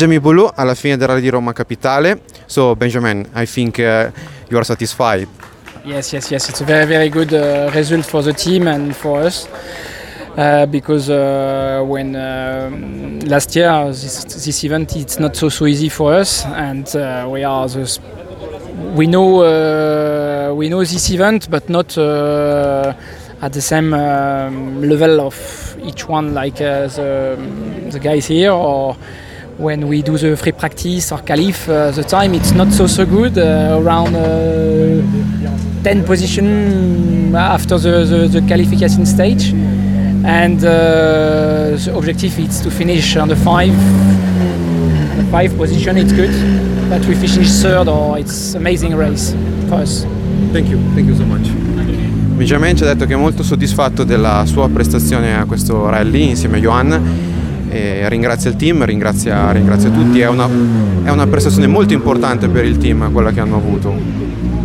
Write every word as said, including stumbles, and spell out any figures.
Jamie Boullou alla fine del Rally di Roma Capitale. So Benjamin, I think uh, you are satisfied. Yes, yes, yes. It's a very, very good uh, result for the team and for us. Uh, because uh, when uh, last year this, this event it's not so so easy for us, and uh, we are the, we know uh, we know this event, but not uh, at the same um, level of each one, like uh, the the guys here, or when we do the free practice or qualif, uh, the time it's not so so good, uh, around uh, ten position after the, the, the qualification stage. And uh, the objective is to finish on the five, the five position. It's good, but we finish third, or it's amazing race for us. Thank you, thank you so much. Benjamin ci ha detto che è molto soddisfatto della sua prestazione a questo rally insieme a Johan. E ringrazia il team, ringrazia, ringrazia tutti. È una, è una prestazione molto importante per il team quella che hanno avuto.